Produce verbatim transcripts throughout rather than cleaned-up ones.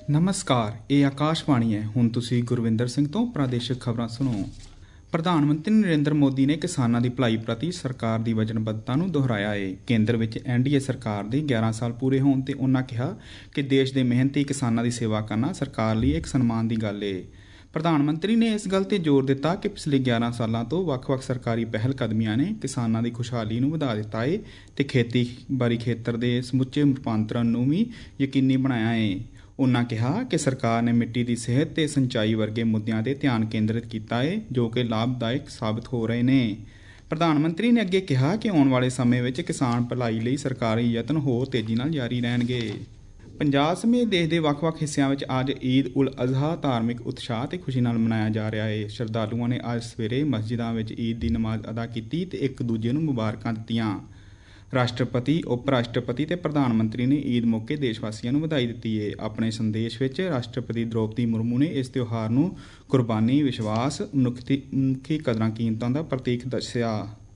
ਨਮਸਕਾਰ, ਇਹ ਆਕਾਸ਼ਵਾਣੀ ਹੈ। ਹੁਣ ਤੁਸੀਂ ਗੁਰਵਿੰਦਰ ਸਿੰਘ ਤੋਂ ਪ੍ਰਾਦੇਸ਼ਿਕ ਖਬਰਾਂ ਸੁਣੋ। ਪ੍ਰਧਾਨ ਮੰਤਰੀ ਨਰਿੰਦਰ ਮੋਦੀ ਨੇ ਕਿਸਾਨਾਂ ਦੀ ਭਲਾਈ ਪ੍ਰਤੀ ਸਰਕਾਰ ਦੀ ਵਚਨਬੱਧਤਾ ਨੂੰ ਦੁਹਰਾਇਆ ਹੈ। ਕੇਂਦਰ ਵਿੱਚ ਐਨ ਡੀ ਏ ਸਰਕਾਰ ਦੇ ਗਿਆਰਾਂ ਸਾਲ ਪੂਰੇ ਹੋਣ ਤੇ ਉਨ੍ਹਾਂ ਕਿਹਾ ਕਿ ਦੇਸ਼ ਦੇ ਮਿਹਨਤੀ ਕਿਸਾਨਾਂ ਦੀ ਸੇਵਾ ਕਰਨਾ ਸਰਕਾਰ ਲਈ ਇੱਕ ਸਨਮਾਨ ਦੀ ਗੱਲ ਹੈ। ਪ੍ਰਧਾਨ ਮੰਤਰੀ ਨੇ ਇਸ ਗੱਲ ਤੇ ਜ਼ੋਰ ਦਿੱਤਾ ਕਿ ਪਿਛਲੇ ਗਿਆਰਾਂ ਸਾਲਾਂ ਤੋਂ ਵੱਖ-ਵੱਖ ਸਰਕਾਰੀ ਪਹਿਲ ਕਦਮੀਆਂ ਨੇ ਕਿਸਾਨਾਂ ਦੀ ਖੁਸ਼ਹਾਲੀ ਨੂੰ ਵਧਾ ਦਿੱਤਾ ਹੈ ਤੇ ਖੇਤੀਬਾੜੀ ਖੇਤਰ ਦੇ ਸਮੁੱਚੇ ਰੂਪਾਂਤਰਨ ਨੂੰ ਵੀ ਯਕੀਨੀ ਬਣਾਇਆ ਹੈ। ਉਨ੍ਹਾਂ ਕਿਹਾ ਕਿ ਸਰਕਾਰ ਨੇ ਮਿੱਟੀ ਦੀ ਸਿਹਤ ਤੇ ਸਿੰਚਾਈ ਵਰਗੇ ਮੁੱਦਿਆਂ ਤੇ ਧਿਆਨ ਕੇਂਦਰਿਤ ਕੀਤਾ ਹੈ ਜੋ ਕਿ ਲਾਭਦਾਇਕ ਸਾਬਤ ਹੋ ਰਹੇ ਨੇ। ਪ੍ਰਧਾਨ ਮੰਤਰੀ ਨੇ ਅੱਗੇ ਕਿਹਾ ਕਿ ਆਉਣ ਵਾਲੇ ਸਮੇਂ ਵਿੱਚ ਕਿਸਾਨ ਭਲਾਈ ਲਈ ਸਰਕਾਰੀ ਯਤਨ ਹੋਰ ਤੇਜ਼ੀ ਨਾਲ ਜਾਰੀ ਰਹਿਣਗੇ। ਪੰਜਾਬ ਸਮੇਤ ਦੇਸ਼ ਦੇ ਵੱਖ-ਵੱਖ ਹਿੱਸਿਆਂ ਵਿੱਚ ਅੱਜ ਈਦ ਉਲ ਅਜ਼ਹਾ ਧਾਰਮਿਕ ਉਤਸ਼ਾਹ ਤੇ ਖੁਸ਼ੀ ਨਾਲ ਮਨਾਇਆ ਜਾ ਰਿਹਾ ਹੈ। ਸ਼ਰਧਾਲੂਆਂ ਨੇ ਅੱਜ ਸਵੇਰੇ ਮਸਜਿਦਾਂ ਵਿੱਚ ਈਦ ਦੀ ਨਮਾਜ਼ ਅਦਾ ਕੀਤੀ ਤੇ ਇੱਕ ਦੂਜੇ ਨੂੰ ਮੁਬਾਰਕਾਂ ਦਿੱਤੀਆਂ। ਰਾਸ਼ਟਰਪਤੀ, ਉਪ ਰਾਸ਼ਟਰਪਤੀ ਤੇ ਪ੍ਰਧਾਨ ਮੰਤਰੀ ਨੇ ਈਦ ਮੌਕੇ ਦੇਸ਼ ਵਾਸੀਆਂ ਨੂੰ ਵਧਾਈ ਦਿੱਤੀ ਹੈ। ਆਪਣੇ ਸੰਦੇਸ਼ ਵਿੱਚ ਰਾਸ਼ਟਰਪਤੀ ਦ੍ਰੌਪਦੀ ਮੁਰਮੂ ਨੇ ਇਸ ਤਿਉਹਾਰ ਨੂੰ ਕੁਰਬਾਨੀ, ਵਿਸ਼ਵਾਸ, ਮਨੁੱਖੀ ਕਦਰਾਂ ਕੀਮਤਾਂ ਦਾ ਪ੍ਰਤੀਕ ਦੱਸਿਆ।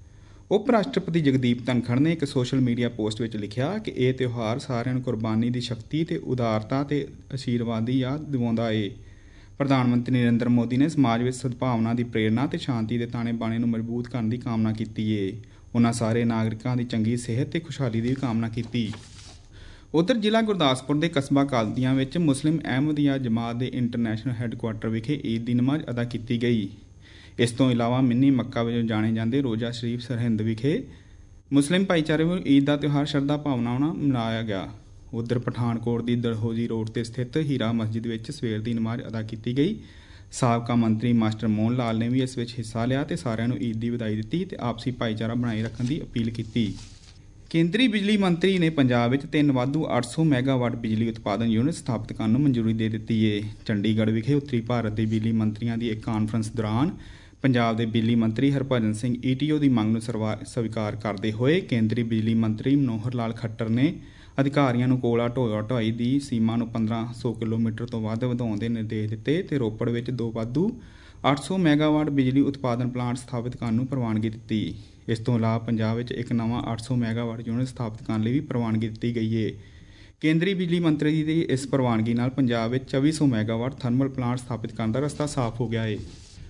ਉਪ ਰਾਸ਼ਟਰਪਤੀ ਜਗਦੀਪ ਧਨਖੜ ਨੇ ਇੱਕ ਸੋਸ਼ਲ ਮੀਡੀਆ ਪੋਸਟ ਵਿੱਚ ਲਿਖਿਆ ਕਿ ਇਹ ਤਿਉਹਾਰ ਸਾਰਿਆਂ ਨੂੰ ਕੁਰਬਾਨੀ ਦੀ ਸ਼ਕਤੀ ਤੇ ਉਦਾਰਤਾ ਤੇ ਅਸ਼ੀਰਵਾਦ ਦੀ ਯਾਦ ਦਿਵਾਉਂਦਾ ਹੈ। ਪ੍ਰਧਾਨ ਮੰਤਰੀ ਨਰਿੰਦਰ ਮੋਦੀ ਨੇ ਸਮਾਜ ਵਿੱਚ ਸਦਭਾਵਨਾ ਦੀ ਪ੍ਰੇਰਨਾ ਤੇ ਸ਼ਾਂਤੀ ਦੇ ਤਾਣੇ ਬਾਣੇ ਨੂੰ ਮਜ਼ਬੂਤ ਕਰਨ ਦੀ ਕਾਮਨਾ ਕੀਤੀ ਹੈ। ਉਨ੍ਹਾਂ ਸਾਰੇ ਨਾਗਰਿਕਾਂ ਦੀ ਚੰਗੀ ਸਿਹਤ ਤੇ ਖੁਸ਼ਹਾਲੀ ਦੀ ਵੀ ਕਾਮਨਾ ਕੀਤੀ। ਉਧਰ ਜ਼ਿਲ੍ਹਾ ਗੁਰਦਾਸਪੁਰ ਦੇ ਕਸਬਾ ਕਾਦੀਆਂ ਵਿੱਚ ਮੁਸਲਿਮ ਅਹਿਮਦੀਆ ਜਮਾਤ ਦੇ ਇੰਟਰਨੈਸ਼ਨਲ ਹੈੱਡਕੁਆਰਟਰ ਵਿਖੇ ਈਦ ਦੀ ਨਮਾਜ਼ ਅਦਾ ਕੀਤੀ ਗਈ। ਇਸ ਤੋਂ ਇਲਾਵਾ ਮਿੰਨੀ ਮੱਕਾ ਵਜੋਂ ਜਾਣੇ ਜਾਂਦੇ ਰੋਜ਼ਾ ਸ਼ਰੀਫ ਸਰਹਿੰਦ ਵਿਖੇ ਮੁਸਲਿਮ ਭਾਈਚਾਰੇ ਵੱਲੋਂ ਈਦ ਦਾ ਤਿਉਹਾਰ ਸ਼ਰਧਾ ਭਾਵਨਾ ਨਾਲ ਮਨਾਇਆ ਗਿਆ। ਉਧਰ ਪਠਾਨਕੋਟ ਦੀ ਦਲਹੌਜ਼ੀ ਰੋਡ ਤੇ ਸਥਿਤ ਹੀਰਾ ਮਸਜਿਦ ਵਿੱਚ ਸਵੇਰ ਦੀ ਨਮਾਜ਼ ਅਦਾ ਕੀਤੀ ਗਈ। ਸਾਬਕਾ ਮੰਤਰੀ ਮਾਸਟਰ ਮੋਹਨ ਲਾਲ ਨੇ ਵੀ ਇਸ ਵਿੱਚ ਹਿੱਸਾ ਲਿਆ ਤੇ ਸਾਰਿਆਂ ਨੂੰ ਈਦ ਦੀ ਵਧਾਈ ਦਿੱਤੀ ਤੇ ਆਪਸੀ ਭਾਈਚਾਰਾ ਬਣਾਈ ਰੱਖਣ ਦੀ ਅਪੀਲ ਕੀਤੀ। ਕੇਂਦਰੀ ਬਿਜਲੀ ਮੰਤਰੀ ਨੇ ਪੰਜਾਬ ਵਿੱਚ ਤਿੰਨ ਵਾਧੂ ਅੱਠ ਸੌ ਮੈਗਾਵਾਟ ਬਿਜਲੀ ਉਤਪਾਦਨ ਯੂਨਿਟ ਸਥਾਪਿਤ ਕਰਨ ਨੂੰ ਮਨਜ਼ੂਰੀ ਦੇ ਦਿੱਤੀ ਹੈ। ਚੰਡੀਗੜ੍ਹ ਵਿਖੇ ਉੱਤਰੀ ਭਾਰਤ ਦੇ ਬਿਜਲੀ ਮੰਤਰੀਆਂ ਦੀ ਇੱਕ ਕਾਨਫਰੰਸ ਦੌਰਾਨ ਪੰਜਾਬ ਦੇ ਬਿਜਲੀ ਮੰਤਰੀ Harbhajan Singh E T O ਦੀ ਮੰਗ ਨੂੰ ਸਵੀਕਾਰ ਕਰਦੇ ਹੋਏ ਕੇਂਦਰੀ ਬਿਜਲੀ ਮੰਤਰੀ ਮਨੋਹਰ ਲਾਲ ਖੱਟਰ ਨੇ ਅਧਿਕਾਰੀਆਂ ਨੂੰ ਕੋਲਾ ਢੋਆ ਢੁਆਈ ਦੀ ਸੀਮਾ ਨੂੰ ਪੰਦਰਾਂ ਸੌ ਕਿਲੋਮੀਟਰ ਤੋਂ ਵੱਧ ਵਧਾਉਣ ਦੇ ਨਿਰਦੇਸ਼ ਦਿੱਤੇ ਤੇ ਰੋਪੜ ਵਿੱਚ ਦੋ ਵਾਧੂ ਅੱਠ ਸੌ ਮੈਗਾਵਾਟ ਬਿਜਲੀ ਉਤਪਾਦਨ ਪਲਾਂਟ ਸਥਾਪਿਤ ਕਰਨ ਨੂੰ ਪ੍ਰਵਾਨਗੀ ਦਿੱਤੀ। ਇਸ ਤੋਂ ਇਲਾਵਾ ਪੰਜਾਬ ਵਿੱਚ ਇੱਕ ਨਵਾਂ ਅੱਠ ਸੌ ਮੈਗਾਵਾਟ ਯੂਨਿਟ ਸਥਾਪਿਤ ਕਰਨ ਲਈ ਵੀ ਪ੍ਰਵਾਨਗੀ ਦਿੱਤੀ ਗਈ ਹੈ। ਕੇਂਦਰੀ ਬਿਜਲੀ ਮੰਤਰੀ ਦੀ ਇਸ ਪ੍ਰਵਾਨਗੀ ਨਾਲ ਪੰਜਾਬ ਵਿੱਚ ਚੌਵੀ ਸੌ ਮੈਗਾਵਾਟ ਥਰਮਲ ਪਲਾਂਟ ਸਥਾਪਿਤ ਕਰਨ ਦਾ ਰਸਤਾ ਸਾਫ਼ ਹੋ ਗਿਆ ਹੈ।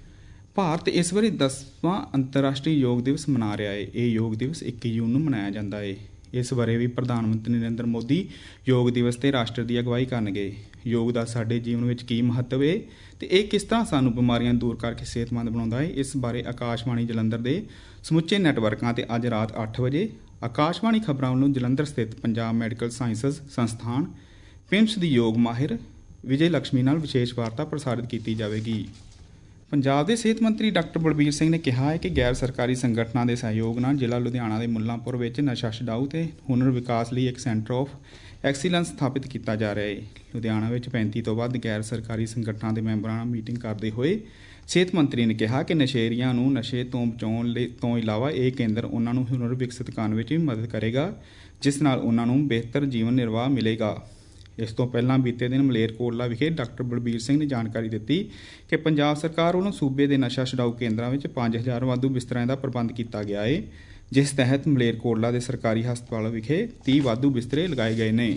ਭਾਰਤ ਇਸ ਵਾਰੀ ਦਸਵਾਂ ਅੰਤਰਰਾਸ਼ਟਰੀ ਯੋਗ ਦਿਵਸ ਮਨਾ ਰਿਹਾ ਹੈ। ਇਹ ਯੋਗ ਦਿਵਸ ਇੱਕੀ ਜੂਨ ਨੂੰ ਮਨਾਇਆ ਜਾਂਦਾ ਹੈ। ਇਸ ਬਾਰੇ ਵੀ ਪ੍ਰਧਾਨ ਮੰਤਰੀ ਨਰਿੰਦਰ ਮੋਦੀ ਯੋਗ ਦਿਵਸ ਤੇ ਰਾਸ਼ਟਰ ਦੀ ਅਗਵਾਈ ਕਰਨਗੇ। ਯੋਗ ਦਾ ਸਾਡੇ ਜੀਵਨ ਵਿੱਚ ਕੀ ਮਹੱਤਵ ਹੈ ਤੇ ਇਹ ਕਿਸ ਤਰ੍ਹਾਂ ਸਾਨੂੰ ਬਿਮਾਰੀਆਂ ਦੂਰ ਕਰਕੇ ਸਿਹਤਮੰਦ ਬਣਾਉਂਦਾ ਹੈ, ਇਸ ਬਾਰੇ ਆਕਾਸ਼ਵਾਣੀ ਜਲੰਧਰ ਦੇ ਸਮੁੱਚੇ ਨੈਟਵਰਕਾਂ ਤੇ ਅੱਜ ਰਾਤ ਅੱਠ ਵਜੇ ਆਕਾਸ਼ਵਾਣੀ ਖਬਰਾਂ ਵੱਲੋਂ ਜਲੰਧਰ ਸਥਿਤ ਪੰਜਾਬ ਮੈਡੀਕਲ ਸਾਇੰਸਜ਼ ਸੰਸਥਾਨ ਪਿੰਮਸ ਦੀ ਯੋਗ ਮਾਹਿਰ ਵਿਜੇ ਲక్ష్ਮੀ ਨਾਲ ਵਿਸ਼ੇਸ਼ ਵਾਰਤਾ ਪ੍ਰਸਾਰਿਤ ਕੀਤੀ ਜਾਵੇਗੀ। ਪੰਜਾਬ ਦੇ ਸਿਹਤ ਮੰਤਰੀ ਡਾਕਟਰ ਬਲਬੀਰ ਸਿੰਘ ਨੇ ਕਿਹਾ ਹੈ ਕਿ ਗੈਰ ਸਰਕਾਰੀ ਸੰਗਠਨਾਂ ਦੇ ਸਹਿਯੋਗ ਨਾਲ ਜ਼ਿਲ੍ਹਾ ਲੁਧਿਆਣਾ ਦੇ ਮੁੱਲਾਂਪੁਰ ਵਿੱਚ ਨਸ਼ਾ ਛਡਾਊ ਤੇ ਹੁਨਰ ਵਿਕਾਸ ਲਈ ਇੱਕ ਸੈਂਟਰ ਆਫ ਐਕਸੀਲੈਂਸ ਸਥਾਪਿਤ ਕੀਤਾ ਜਾ ਰਿਹਾ ਹੈ। ਲੁਧਿਆਣਾ ਵਿੱਚ ਪੈਂਤੀ ਤੋਂ ਵੱਧ ਗੈਰ ਸਰਕਾਰੀ ਸੰਗਠਨਾਂ ਦੇ ਮੈਂਬਰਾਂ ਨਾਲ ਮੀਟਿੰਗ ਕਰਦੇ ਹੋਏ ਸਿਹਤ ਮੰਤਰੀ ਨੇ ਕਿਹਾ ਕਿ ਨਸ਼ੇੜੀਆਂ ਨੂੰ ਨਸ਼ੇ ਤੋਂ ਬਚਾਉਣ ਲਈ ਤੋਂ ਇਲਾਵਾ ਇਹ ਕੇਂਦਰ ਉਹਨਾਂ ਨੂੰ ਹੁਨਰ ਵਿਕਸਿਤ ਕਰਨ ਵਿੱਚ ਵੀ ਮਦਦ ਕਰੇਗਾ, ਜਿਸ ਨਾਲ ਉਹਨਾਂ ਨੂੰ ਬਿਹਤਰ ਜੀਵਨ ਨਿਰਵਾਹ ਮਿਲੇਗਾ। ਇਸ ਤੋਂ ਪਹਿਲਾਂ ਬੀਤੇ ਦਿਨ ਮਲੇਰਕੋਟਲਾ ਵਿਖੇ ਡਾਕਟਰ ਬਲਬੀਰ ਸਿੰਘ ਨੇ ਜਾਣਕਾਰੀ ਦਿੱਤੀ ਕਿ ਪੰਜਾਬ ਸਰਕਾਰ ਵੱਲੋਂ ਸੂਬੇ ਦੇ ਨਸ਼ਾ ਛਡਾਊ ਕੇਂਦਰਾਂ ਵਿੱਚ ਪੰਜ ਹਜ਼ਾਰ ਵਾਧੂ ਬਿਸਤਰਿਆਂ ਦਾ ਪ੍ਰਬੰਧ ਕੀਤਾ ਗਿਆ ਹੈ, ਜਿਸ ਤਹਿਤ ਮਲੇਰਕੋਟਲਾ ਦੇ ਸਰਕਾਰੀ ਹਸਪਤਾਲ ਵਿਖੇ ਤੀਹ ਵਾਧੂ ਬਿਸਤਰੇ ਲਗਾਏ ਗਏ ਨੇ।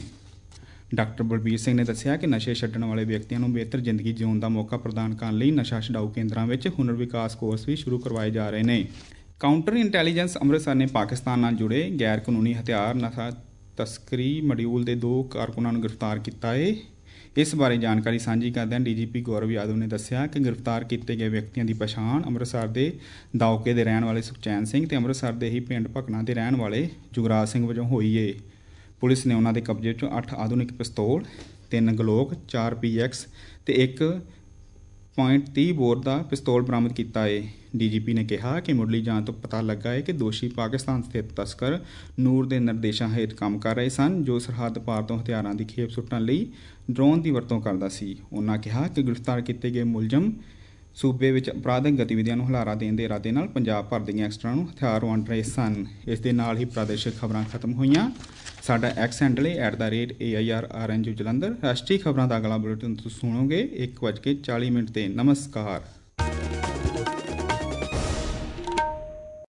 ਡਾਕਟਰ ਬਲਬੀਰ ਸਿੰਘ ਨੇ ਦੱਸਿਆ ਕਿ ਨਸ਼ੇ ਛੱਡਣ ਵਾਲੇ ਵਿਅਕਤੀਆਂ ਨੂੰ ਬਿਹਤਰ ਜ਼ਿੰਦਗੀ ਜਿਉਣ ਦਾ ਮੌਕਾ ਪ੍ਰਦਾਨ ਕਰਨ ਲਈ ਨਸ਼ਾ ਛਡਾਊ ਕੇਂਦਰਾਂ ਵਿੱਚ ਹੁਨਰ ਵਿਕਾਸ ਕੋਰਸ ਵੀ ਸ਼ੁਰੂ ਕਰਵਾਏ ਜਾ ਰਹੇ ਨੇ। ਕਾਊਂਟਰ ਇੰਟੈਲੀਜੈਂਸ ਅੰਮ੍ਰਿਤਸਰ ਨੇ ਪਾਕਿਸਤਾਨ ਨਾਲ ਜੁੜੇ ਗੈਰ ਕਾਨੂੰਨੀ ਹਥਿਆਰ ਨਸ਼ਾ ਤਸਕਰੀ ਮੋਡਿਊਲ ਦੇ ਦੋ ਕਾਰਕੁਨਾਂ ਨੂੰ ਗ੍ਰਿਫਤਾਰ ਕੀਤਾ ਹੈ। ਇਸ ਬਾਰੇ ਜਾਣਕਾਰੀ ਸਾਂਝੀ ਕਰਦਿਆਂ ਡੀ ਜੀ ਪੀ ਗੌਰਵ ਯਾਦਵ ਨੇ ਦੱਸਿਆ ਕਿ ਗ੍ਰਿਫਤਾਰ ਕੀਤੇ ਗਏ ਵਿਅਕਤੀਆਂ ਦੀ ਪਛਾਣ ਅੰਮ੍ਰਿਤਸਰ ਦੇ ਦਾਉਕੇ ਦੇ ਰਹਿਣ ਵਾਲੇ ਸੁਖਚੈਨ ਸਿੰਘ ਤੇ ਅੰਮ੍ਰਿਤਸਰ ਦੇ ਹੀ ਪਿੰਡ ਭਕਨਾ ਦੇ ਰਹਿਣ ਵਾਲੇ ਜੁਗਰਾਜ ਸਿੰਘ ਵਜੋਂ ਹੋਈ ਹੈ। ਪੁਲਿਸ ਨੇ ਉਹਨਾਂ ਦੇ ਕਬਜ਼ੇ ਵਿੱਚੋਂ ਅੱਠ ਆਧੁਨਿਕ ਪਿਸਤੌਲ, ਤਿੰਨ ਗਲੋਕ, ਚਾਰ ਪੀ ਐਕਸ ਤੇ ਇੱਕ ਪੁਆਇੰਟ ਤੀਹ ਬੋਰ ਦਾ ਪਿਸਤੌਲ ਬਰਾਮਦ ਕੀਤਾ ਹੈ। ਡੀ ਜੀ ਪੀ ਨੇ ਕਿਹਾ ਕਿ ਮੁੱਢਲੀ ਜਾਂਚ ਤੋਂ ਪਤਾ ਲੱਗਾ ਹੈ ਕਿ ਦੋਸ਼ੀ ਪਾਕਿਸਤਾਨ ਸਥਿਤ ਤਸਕਰ ਨੂਰ ਦੇ ਨਿਰਦੇਸ਼ਾਂ ਹੇਠ ਕੰਮ ਕਰ ਰਹੇ ਸਨ, ਜੋ ਸਰਹੱਦ ਪਾਰ ਤੋਂ ਹਥਿਆਰਾਂ ਦੀ ਖੇਪ ਸੁੱਟਣ ਲਈ ਡਰੋਨ ਦੀ ਵਰਤੋਂ ਕਰਦਾ ਸੀ। ਉਨ੍ਹਾਂ ਕਿਹਾ ਕਿ ਗ੍ਰਿਫਤਾਰ ਕੀਤੇ ਗਏ ਮੁਲਜ਼ਮ ਸੂਬੇ ਵਿੱਚ ਅਪਰਾਧਿਕ ਗਤੀਵਿਧੀਆਂ ਨੂੰ ਹੁਲਾਰਾ ਦੇਣ ਦੇ ਇਰਾਦੇ ਨਾਲ ਪੰਜਾਬ ਭਰ ਦੇ ਗੈਂਗਸਟਰਾਂ ਨੂੰ ਹਥਿਆਰ ਵੰਡ ਰਹੇ ਸਨ। ਇਸ ਦੇ ਨਾਲ ਹੀ ਪ੍ਰਾਦੇਸ਼ਿਕ ਖਬਰਾਂ ਖਤਮ ਹੋਈਆਂ। ਸਾਡਾ ਐਕਸ ਹੈਂਡਲ ਹੈ at the rate A I R R N U Jalandhar. ਰਾਸ਼ਟਰੀ ਖਬਰਾਂ ਦਾ ਅਗਲਾ ਬੁਲੇਟਿਨ ਤੁਸੀਂ ਸੁਣੋਗੇ ਇੱਕ ਵੱਜ ਕੇ ਚਾਲੀ ਮਿੰਟ 'ਤੇ। ਨਮਸਕਾਰ।